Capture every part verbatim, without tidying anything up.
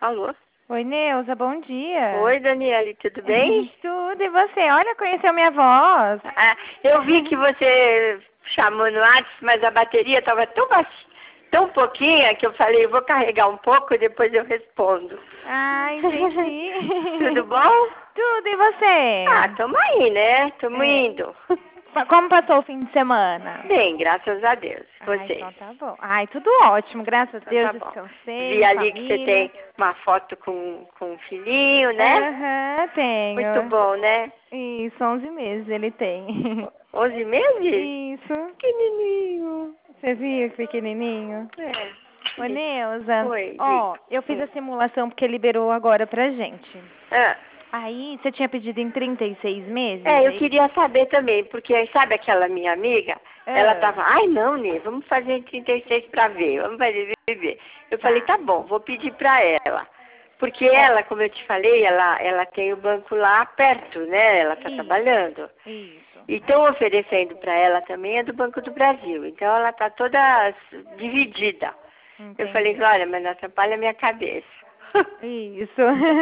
Alô? Oi, Neuza, bom dia. Oi, Daniele, tudo bem? Tudo, e você? Olha, conheceu minha voz. Ah, eu vi que você chamou no WhatsApp, mas a bateria estava tão baixinha, tão pouquinha, que eu falei, eu vou carregar um pouco e depois eu respondo. Ah, entendi. Tudo bom? Tudo, e você? Ah, tamo aí, né? Tamo É. indo. Como passou o fim de semana? Bem, graças a Deus. Ah, Você? então tá bom. Ai, tudo ótimo, graças a Então Deus, tá bom. descansei, Vi em ali que você família. tem uma foto com, com um filhinho, né? Aham, Muito tenho. bom, né? Isso, onze meses ele tem. Onze meses? Isso. Pequenininho. Você viu que pequenininho? É. Ô, Neuza, Oi, ó, diga. eu fiz Hum. a simulação porque liberou agora pra gente. Ah, Aí, você tinha pedido em trinta e seis meses? é, eu Aí... queria saber também, porque sabe aquela minha amiga? Ela Ah, tava, ai não, Nê, vamos fazer em trinta e seis pra ver, vamos fazer ver. Eu falei, tá. tá bom, vou pedir pra ela. Porque Ó, ela, como eu te falei, ela, ela tem o banco lá perto, né? Ela tá isso, trabalhando. isso. E estão oferecendo para ela também é do Banco do Brasil. Então ela tá toda dividida. Eu falei, Entendi. Glória, mas não atrapalha a minha cabeça. Isso.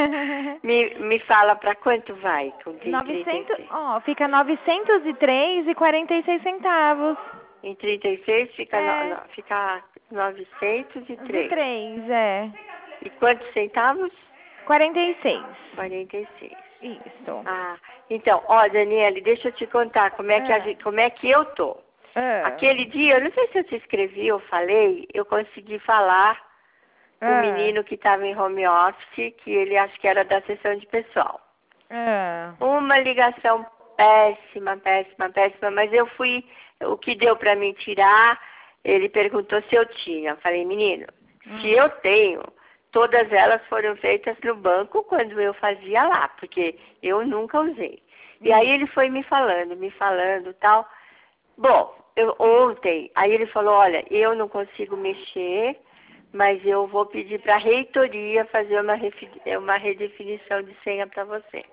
me, me fala para quanto vai com trinta e novecentos, seis? ó, fica novecentos e três e quarenta e seis centavos. Em trinta e seis fica, no, É, no- fica novecentos e de três. três, é. E quantos centavos? quarenta e seis. quarenta e seis. Isso. Ah, então, ó, Daniele, deixa eu te contar como é que, a Ah, gente, como é que eu tô. ah, Aquele dia, eu não sei se eu te escrevi ou falei, eu consegui falar com o ah, menino que estava em home office, que ele acho que era da sessão de pessoal. ah. Uma ligação péssima, péssima, péssima, mas eu fui, o que deu para mim tirar, ele perguntou se eu tinha. Eu falei, menino, se Hum. eu tenho, todas elas foram feitas no banco quando eu fazia lá, porque eu nunca usei. E aí Isso. ele foi me falando, me falando tal. Bom, eu, ontem, aí ele falou, olha, eu não consigo mexer, mas eu vou pedir para a reitoria fazer uma, refi- uma redefinição de senha para você.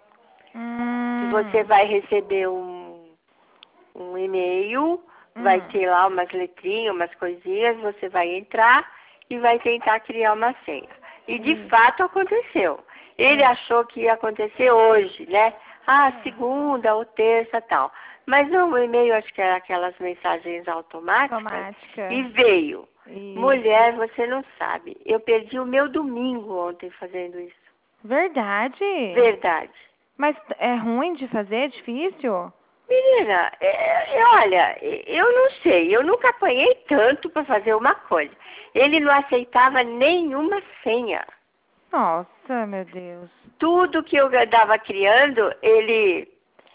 Que você Hum. vai receber um, um e-mail, vai Hum. ter lá umas letrinhas, umas coisinhas, você vai entrar e vai tentar criar uma senha. E de Isso. fato aconteceu. Ele Ah. achou que ia acontecer hoje, né? Ah, segunda ou terça tal. Mas no e-mail, acho que era aquelas mensagens automáticas, Automática. e veio. Isso. Mulher, você não sabe. Eu perdi o meu domingo ontem fazendo isso. Verdade? Verdade. Mas é ruim de fazer? É difícil? Menina, é, é, olha, eu não sei, eu nunca apanhei tanto para fazer uma coisa. Ele não aceitava nenhuma senha. Nossa, meu Deus. Tudo que eu andava criando, ele,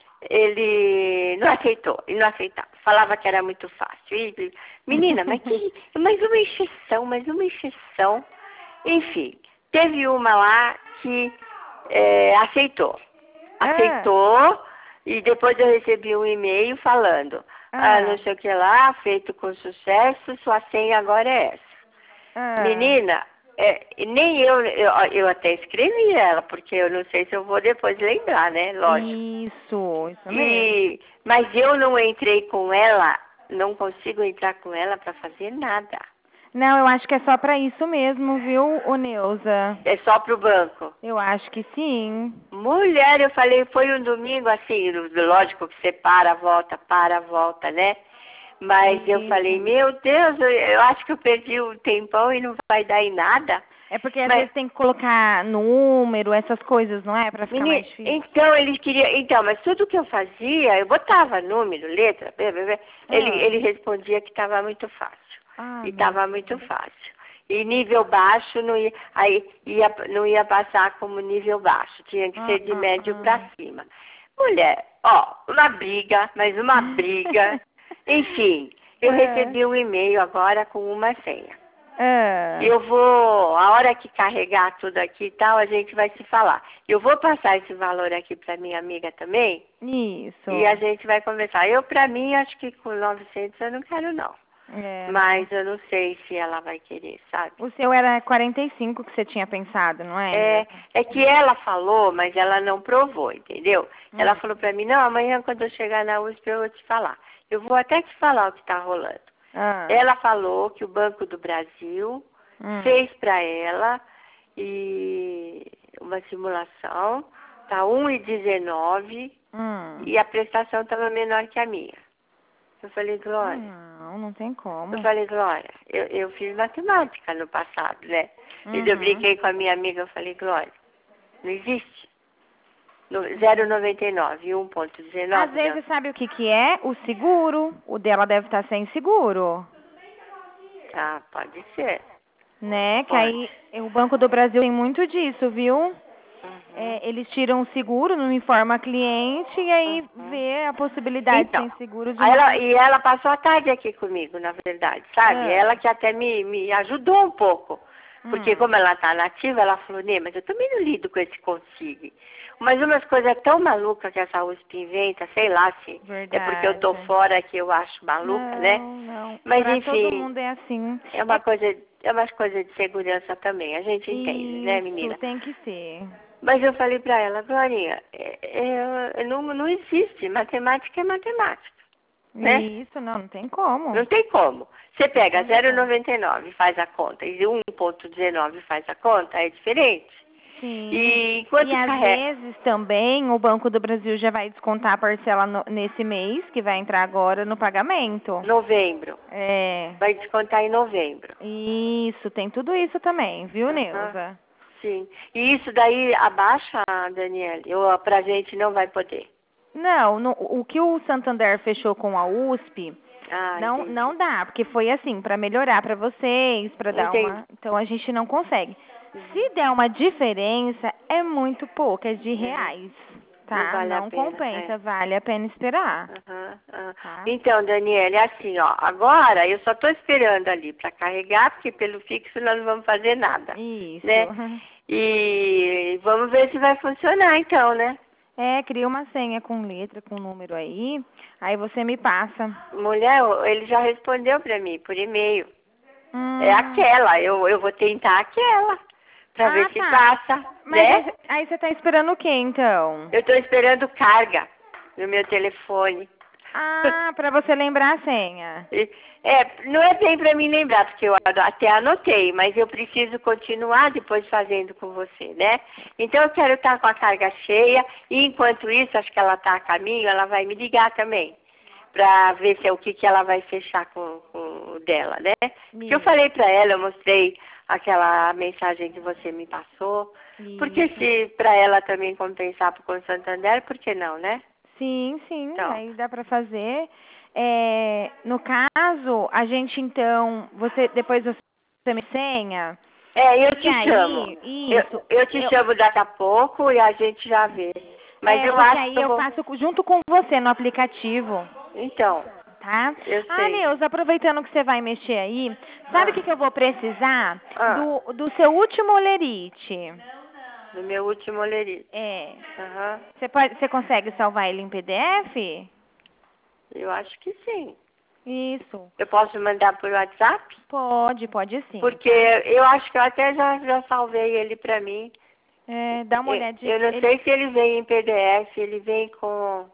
ele não aceitou, ele não aceitava. Falava que era muito fácil. E, menina, mas que, mais uma encheção, mais uma encheção. Enfim, teve uma lá que é, aceitou. Ah, Aceitou e depois eu recebi um e-mail falando, ah, não ah, sei o que lá, feito com sucesso, sua senha agora é essa. ah. Menina, é, nem eu, eu, eu até escrevi ela, porque eu não sei se eu vou depois lembrar, né? Lógico. Isso, isso mesmo. E, mas eu não entrei com ela, não consigo entrar com ela para fazer nada. Não, eu acho que é só pra isso mesmo, viu, ô Neuza? É só pro banco. Eu acho que sim. Mulher, eu falei, foi um domingo assim, lógico que você para, volta, para, volta, né? Mas eu falei, Isso. meu Deus, eu, eu acho que eu perdi o tempão e não vai dar em nada. É porque às Mas, vezes tem que colocar número, essas coisas, não é? Pra ficar menino, mais difícil. então ele queria, então, mas tudo que eu fazia, eu botava número, letra, blá, blá, blá, ele, Ah, ele respondia que estava muito fácil. ah E meu estava muito fácil. E nível baixo não ia, aí ia, não ia passar como nível baixo, tinha que Ah, ser de ah, médio para ah. cima. Mulher, ó, uma briga, mais uma briga. Enfim, eu Ah, recebi um e-mail agora com uma senha. ah. Eu vou, a hora que carregar tudo aqui e tal, a gente vai se falar. Eu vou passar esse valor aqui para minha amiga também Isso. e a gente vai conversar. Eu, para mim, acho que com novecentos eu não quero não. É, não. Mas eu não sei se ela vai querer, sabe? O seu era quarenta e cinco que você tinha pensado, não é, É, Nilson? é que ela falou, mas ela não provou, entendeu? Ela Hum. falou pra mim, não, amanhã quando eu chegar na U S P eu vou te falar. Eu vou até te falar o que tá rolando. Ah. Ela falou que o Banco do Brasil Hum. fez pra ela e uma simulação, tá um e dezenove Hum. e a prestação estava menor que a minha. Eu falei, Glória, Não, não tem como. eu falei, Glória, eu, eu fiz matemática no passado, né? E eu Uhum. brinquei com a minha amiga, eu falei, Glória, não existe. No zero vírgula noventa e nove e um vírgula dezenove. Às vezes, sabe o que que é? O seguro. O dela deve estar sem seguro. Ah, pode ser. Né? Que Pode. aí o Banco do Brasil tem muito disso, viu? Uhum. É, eles tiram o seguro, não informa a cliente e aí Uhum. vê a possibilidade Então, sem seguro de aí uma... ela, e ela passou a tarde aqui comigo, na verdade, sabe? Ah. Ela que até me, me ajudou um pouco. Porque Hum. como ela tá nativa, ela falou, Nê, mas eu também não lido com esse consigne. Mas umas coisas tão malucas que essa U S P inventa, sei lá se é porque eu tô Verdade. fora que eu acho maluca, Não, né? não. Mas Pra todo enfim, mundo é assim. é uma É coisa, é umas coisas de segurança também, a gente entende, né, menina? isso, tem que ser. Mas eu falei pra ela, Glorinha, é, é, não, não existe, matemática é matemática, né? Isso, não, não tem como. Não tem como. Você pega Não tem zero vírgula como. noventa e nove e faz a conta, e um vírgula dezenove faz a conta, é diferente. Sim. E enquanto E às carrega... vezes também o Banco do Brasil já vai descontar a parcela no- nesse mês, que vai entrar agora no pagamento. Novembro. É. Vai descontar em novembro. Isso, tem tudo isso também, viu, Aham. Neuza? Sim. E isso daí abaixa, Daniele? Ou pra gente não vai poder? Não, no- o que o Santander fechou com a U S P, Ah, não, entendi. não dá, porque foi assim, para melhorar para vocês, para dar Entendi. uma... Então a gente não consegue. Se der uma diferença, é muito pouco, é de reais, Não tá? vale a Não pena, compensa, é. vale a pena esperar, Aham, aham. tá? Então, Daniele, é assim, ó, agora eu só tô esperando ali para carregar, porque pelo fixo nós não vamos fazer nada, Isso. né? E vamos ver se vai funcionar então, né? É, cria uma senha com letra, com número aí, aí você me passa. Mulher, ele já respondeu para mim por e-mail. Hum. É aquela, eu, eu vou tentar aquela, para Ah, ver se tá. passa, Mas né? aí, aí você tá esperando o quê, então? Eu tô esperando carga no meu telefone. Ah, pra você lembrar a senha. E- É, não é bem para mim lembrar, porque eu até anotei, mas eu preciso continuar depois fazendo com você, né? Então eu quero estar com a carga cheia e enquanto isso, acho que ela está a caminho, ela vai me ligar também, para ver se é o que, que ela vai fechar com, com o dela, né? Porque eu Isso. falei para ela, eu mostrei aquela mensagem que você me passou, porque Isso. se para ela também compensar para o Santander, por que não, né? Sim, sim, Então, aí dá pra fazer. É, no caso, a gente então, você depois você me senha. é, eu E te chamo. aí, isso. Eu, eu te Eu, chamo daqui a pouco e a gente já vê. Mas é, eu porque acho que aí eu eu vou. faço junto com você no aplicativo, Então, tá? eu Ah, sei. Neuza, aproveitando que você vai mexer aí, sabe o Ah, que, que eu vou precisar? ah, Do, do seu último olerite. no meu último olerite. É. Aham. Você pode, você consegue salvar ele em P D F? Eu acho que sim. Isso. Eu posso mandar por WhatsApp? Pode, pode sim. Porque Tá? eu acho que eu até já, já salvei ele pra mim. É, dá uma Eu, olhadinha. eu não Ele... sei se ele vem em P D F, ele vem com.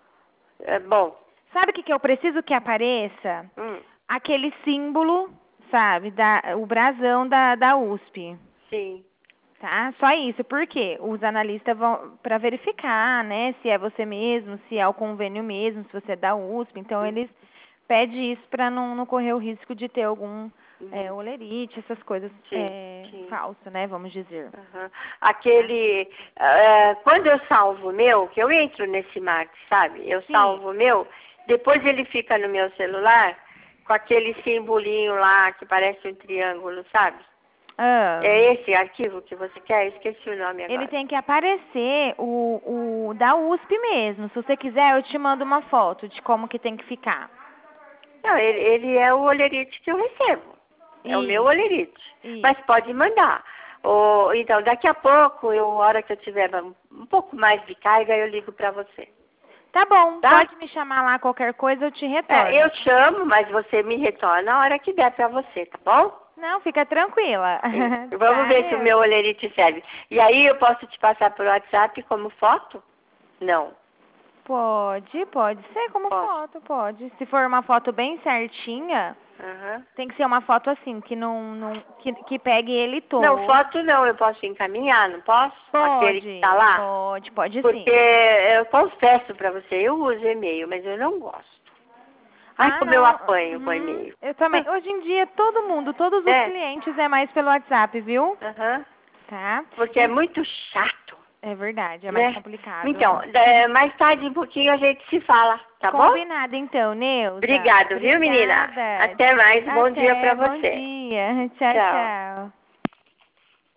É, bom. Sabe o que, que eu preciso que apareça? Hum, Aquele símbolo, sabe? Da, o brasão da, da U S P. sim. Tá? Só isso. Por quê? Os analistas vão para verificar, né? Se é você mesmo, se é o convênio mesmo, se você é da U S P. Então, eles pedem isso para não, não correr o risco de ter algum é, olerite, essas coisas Sim, é, sim. falsas, né? Vamos dizer. Aham. Aquele, eh, quando eu salvo o meu, que eu entro nesse Marte, sabe? Eu Sim. salvo o meu, depois ele fica no meu celular com aquele simbolinho lá que parece um triângulo, sabe? Ah. É esse arquivo que você quer? Eu esqueci o nome agora. Ele tem que aparecer o, o da U S P mesmo. Se você quiser, eu te mando uma foto de como que tem que ficar. Não, ele, ele é o olerite que eu recebo. É o meu Isso, olerite. isso. Mas pode mandar. Ou, então, daqui a pouco, eu, a hora que eu tiver um pouco mais de carga, eu ligo para você. Tá bom, Tá? pode me chamar lá qualquer coisa, eu te retorno. É, eu chamo, mas você me retorna a hora que der para você, tá bom? Não, fica tranquila. E vamos Tá, ver se o meu Neuza? olerite serve. E aí eu posso te passar por WhatsApp como foto? Não. Pode, pode ser como Posso. foto, pode. Se for uma foto bem certinha, Aham. Tem que ser uma foto assim, que não, não que, que pegue ele todo. Não, foto não, eu posso encaminhar, não posso? Aquele Pode, que tá lá? pode, pode Porque sim. eu confesso pra você, eu uso e-mail, mas eu não gosto. Ai, Ah, como eu não. apanho com Uhum, e-mail. eu também. Hoje em dia, todo mundo, todos os É. clientes é mais pelo WhatsApp, viu? Aham. Tá? Porque é muito chato, É verdade, é mais né? complicado. Então, é, mais tarde um pouquinho a gente se fala, tá bom? Combinado então, Neuza. Obrigado, viu, menina? Obrigada. Até mais, bom dia Até, pra bom você. dia. Tchau, Tchau. tchau.